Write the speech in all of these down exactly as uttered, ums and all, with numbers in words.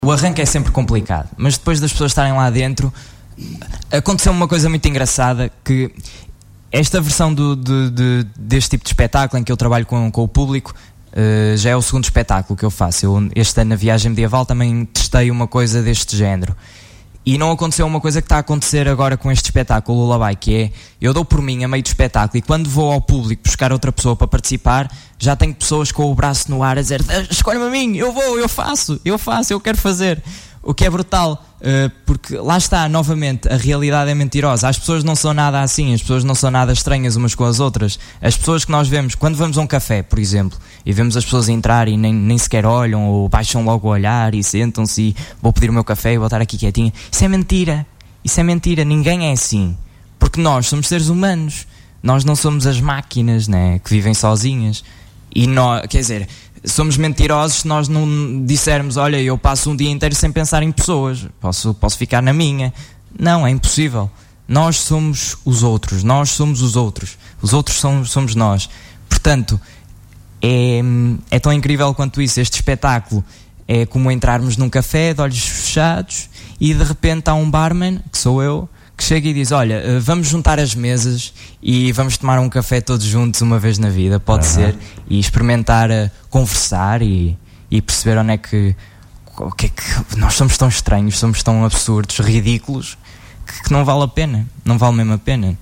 O arranque é sempre complicado, mas depois das pessoas estarem lá dentro, aconteceu uma coisa muito engraçada, que esta versão do, de, de, deste tipo de espetáculo em que eu trabalho com, com o público, uh, já é o segundo espetáculo que eu faço. Eu, este ano na Viagem Medieval também testei uma coisa deste género. E não aconteceu uma coisa que está a acontecer agora com este espetáculo, o Lullaby, que é, eu dou por mim a meio do espetáculo e quando vou ao público buscar outra pessoa para participar, já tenho pessoas com o braço no ar a dizer, escolhe-me a mim, eu vou, eu faço, eu faço, eu quero fazer. O que é brutal, porque lá está, novamente, a realidade é mentirosa. As pessoas não são nada assim, as pessoas não são nada estranhas umas com as outras. As pessoas que nós vemos, quando vamos a um café, por exemplo, e vemos as pessoas entrar e nem, nem sequer olham, ou baixam logo o olhar e sentam-se e vou pedir o meu café e vou estar aqui quietinha, isso é mentira, isso é mentira, ninguém é assim. Porque nós somos seres humanos, nós não somos as máquinas, né, que vivem sozinhas. E nós, quer dizer, somos mentirosos se nós não dissermos, olha, eu passo um dia inteiro sem pensar em pessoas, posso, posso ficar na minha. Não, é impossível. Nós somos os outros, nós somos os outros, os outros somos, somos nós. Portanto, é, é tão incrível quanto isso. Este espetáculo é como entrarmos num café de olhos fechados e de repente há um barman, que sou eu, que chega e diz, olha, vamos juntar as mesas e vamos tomar um café todos juntos uma vez na vida, pode uhum. ser, e experimentar uh, conversar e, e perceber onde é que, o que é que nós somos tão estranhos, somos tão absurdos, ridículos, que, que não vale a pena, não vale mesmo a pena.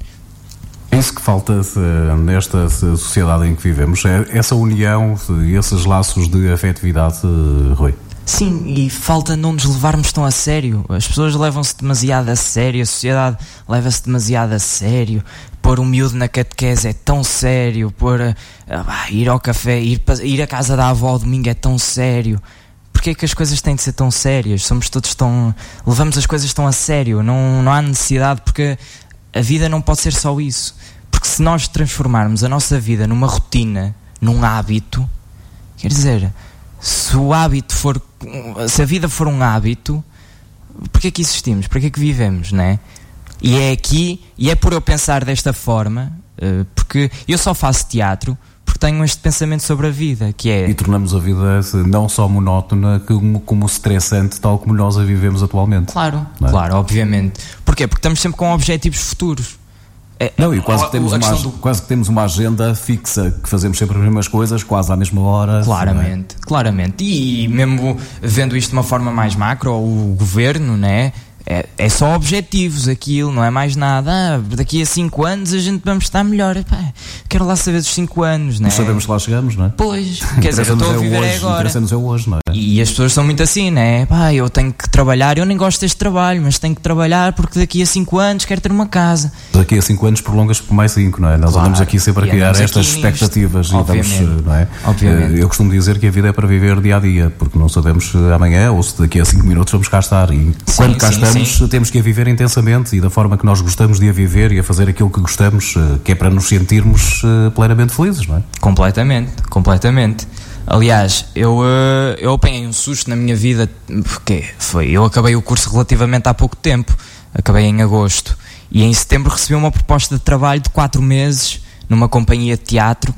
É isso que falta nesta sociedade em que vivemos, é essa união, esses laços de afetividade, Rui. Sim, e falta não nos levarmos tão a sério. As pessoas levam-se demasiado a sério, a sociedade leva-se demasiado a sério. Pôr um miúdo na catequese é tão sério, pôr a, a, ir ao café, ir, ir à casa da avó ao domingo é tão sério. Porquê é que as coisas têm de ser tão sérias? Somos todos tão... levamos as coisas tão a sério, não, não há necessidade, porque a vida não pode ser só isso. Porque se nós transformarmos a nossa vida numa rotina, num hábito, quer dizer... Se o hábito for, se a vida for um hábito, porquê que existimos? Porquê que vivemos, não é? E é aqui, e é por eu pensar desta forma, porque eu só faço teatro porque tenho este pensamento sobre a vida, que é... E tornamos a vida não só monótona, como, como estressante, tal como nós a vivemos atualmente. Claro, é? Claro, obviamente. Porquê? Porque estamos sempre com objetivos futuros. É, não, e quase que, temos uma, do... quase que temos uma agenda fixa, que fazemos sempre as mesmas coisas, quase à mesma hora. Claramente, é? claramente. E mesmo vendo isto de uma forma mais macro, o governo, né? É, é só objetivos aquilo, não é mais nada. Ah, daqui a cinco anos a gente vamos estar melhor. Epá, quero lá saber dos cinco anos, né? Não sabemos que lá chegamos, não é? Pois, quer dizer, eu estou a viver é agora. Interessa-nos é hoje, não é? E as pessoas são muito assim, né? Pá, eu tenho que trabalhar, eu nem gosto deste trabalho, mas tenho que trabalhar porque daqui a cinco anos quero ter uma casa. Daqui a cinco anos prolongas por mais cinco, não é? Nós claro, andamos aqui sempre a criar estas expectativas nisto, e vamos, não é? Obviamente. Eu costumo dizer que a vida é para viver dia a dia, porque não sabemos amanhã ou se daqui a cinco minutos vamos cá estar. E sim, quando cá sim, estamos, sim. temos que a viver intensamente e da forma que nós gostamos de a viver e a fazer aquilo que gostamos, que é para nos sentirmos plenamente felizes, não é? Completamente, completamente. Aliás, eu, eu apanhei um susto na minha vida, porque foi, eu acabei o curso relativamente há pouco tempo, acabei em agosto, e em setembro recebi uma proposta de trabalho de quatro meses numa companhia de teatro,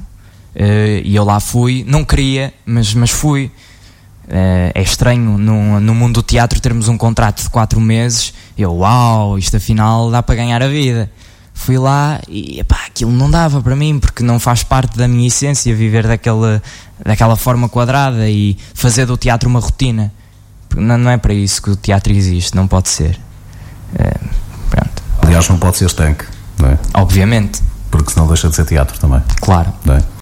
e eu lá fui, não queria, mas, mas fui. É estranho no, no mundo do teatro termos um contrato de quatro meses. Eu, uau, isto afinal dá para ganhar a vida. Fui lá e epá, aquilo não dava para mim, porque não faz parte da minha essência viver daquela, daquela forma quadrada e fazer do teatro uma rotina. Não, não é para isso que o teatro existe, não pode ser. É, pronto. Aliás, não pode ser estanque, não é? Obviamente. Porque senão deixa de ser teatro também. Claro. Não é?